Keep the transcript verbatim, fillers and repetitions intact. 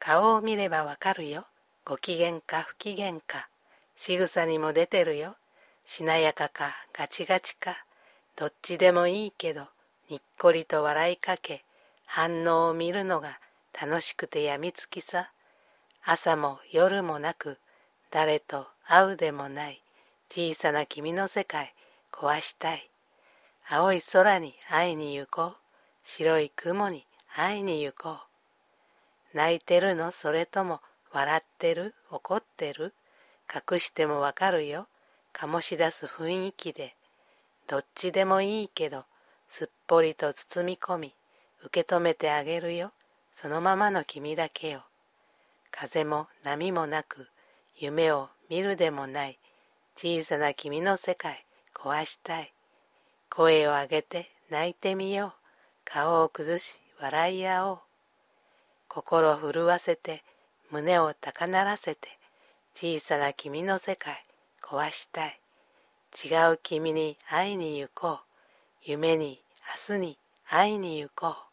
顔を見ればわかるよ。ご機嫌か不機嫌か。仕草にも出てるよ。しなやかかガチガチか。どっちでもいいけど、にっこりと笑いかけ、反応を見るのが楽しくてやみつきさ。朝も夜もなく、誰と会うでもない、小さな君の世界壊したい。青い空に会いに行こう。白い雲に会いに行こう。泣いてるのそれとも笑ってる怒ってる。隠してもわかるよ。醸し出す雰囲気で。どっちでもいいけど、すっぽりと包み込み、受け止めてあげるよ。そのままの君だけよ。風も波もなく、夢を見るでもない、小さな君の世界壊したい。声を上げて泣いてみよう。顔を崩し笑い合おう。心を震わせて、胸を高鳴らせて、小さな君の世界壊したい。違う君に会いに行こう。夢に明日に会いに行こう。